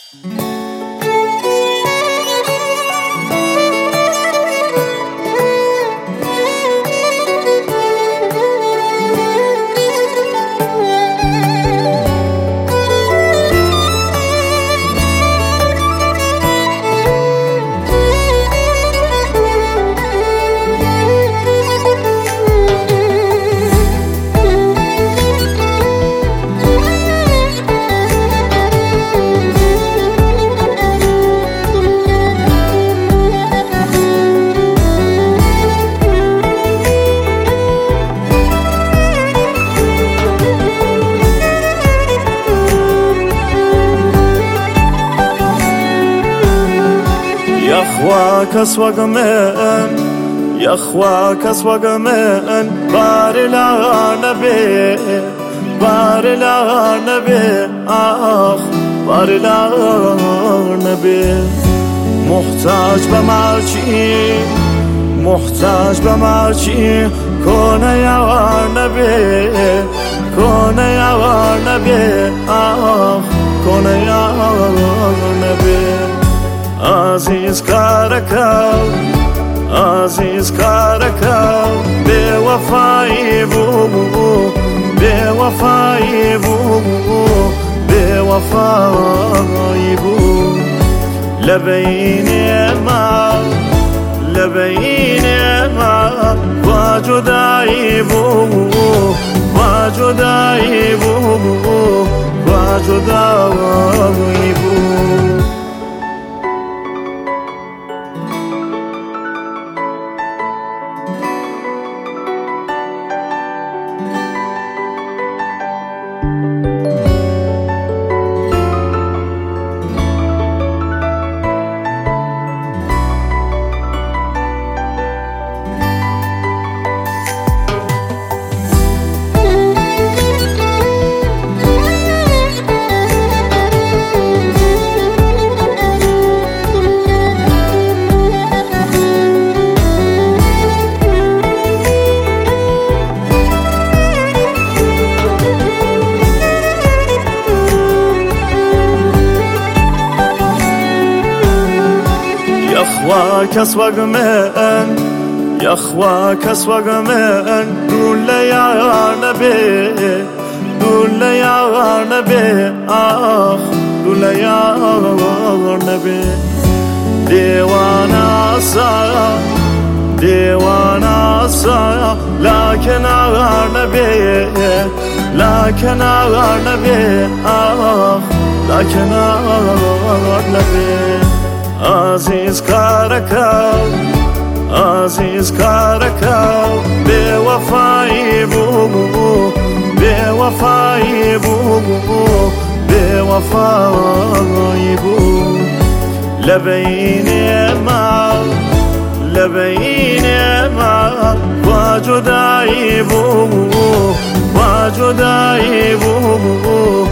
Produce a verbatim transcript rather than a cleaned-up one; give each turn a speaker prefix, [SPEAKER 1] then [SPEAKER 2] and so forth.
[SPEAKER 1] يخواك اسوق من يخواك اسوق من بار العنبي بار العنبي آخ بار العنبي محتاج بمرچی محتاج بمرچی کنه یا نبی کنه یا نبی آخ کنه یا نبی عزیز کارکاو عزیز کارکاو بی وفایی بو بی وفایی بو بی وفایی بو لبین ما لبین ما و جدایی بو و جدایی بو و جدایی بو يخواك اسوق من يخواك اسوق من قول يا نبي قول يا نبي آخ قول يا نبي ديوانا صايا ديوانا صايا لكن يا نبي لكن يا نبي آخ لكن يا نبي عزیز کارکاو عزیز کارکاو بی وفایی بو بی وفایی بو بی وفایی بو لبین ما لبین ما و جدایی بو و جدایی بو